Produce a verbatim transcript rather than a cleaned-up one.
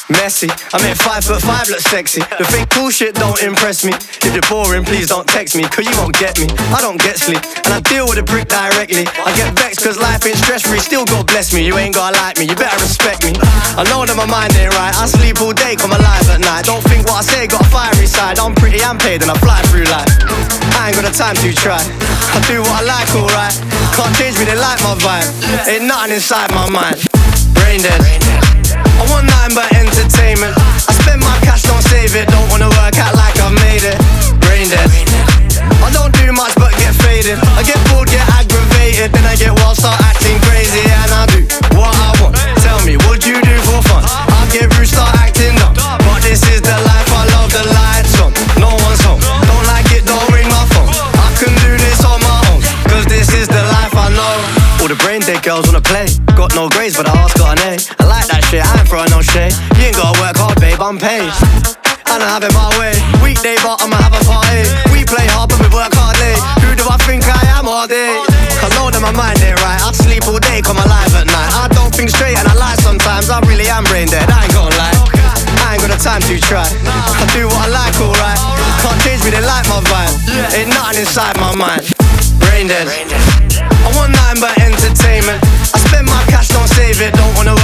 Messy, I mean five foot five look sexy. The fake cool shit don't impress me. If you're boring, please don't text me, cause you won't get me. I don't get sleep, and I deal with a prick directly. I get vexed cause life ain't stress free. Still God bless me, you ain't gotta like me, you better respect me. I know that my mind ain't right, I sleep all day, come alive at night. Don't think what I say, got a fiery side. I'm pretty and paid and I fly through life. I ain't got the time to try, I do what I like, alright. Can't change me, they like my vibe. Ain't nothing inside my mind. Brain dead, I want nothing but entertainment. I spend my cash, don't save it. Don't wanna work out like I've made it. Brain dead, I don't do much but get faded. I get bored, get aggravated, then I get wild, start acting crazy. And I do what I want. Tell me, what'd you do for fun? I get rude, start acting up. But this is the life, I love the lights on. No one's home, don't like it, don't ring my phone. I can do this on my own, cause this is the life I know. All the brain dead girls wanna play. Got no grades but the heart's got an A. I like that shit, I ain't throwing no shade. You ain't gotta work hard babe, I'm paid, and I have it my way. Weekday but I'ma have a party. We play hard but we work hard late. Who do I think I am all day? I know that my mind ain't right, I sleep all day, come alive at night. I don't think straight and I lie sometimes, I really am brain dead, I ain't gonna lie. I ain't got the time to try, I do what I like, alright. Can't change me, they like my vibe. Ain't nothing inside my mind. Brain dead, I want nothing but entertainment. I spend my cash, don't save it. Don't wanna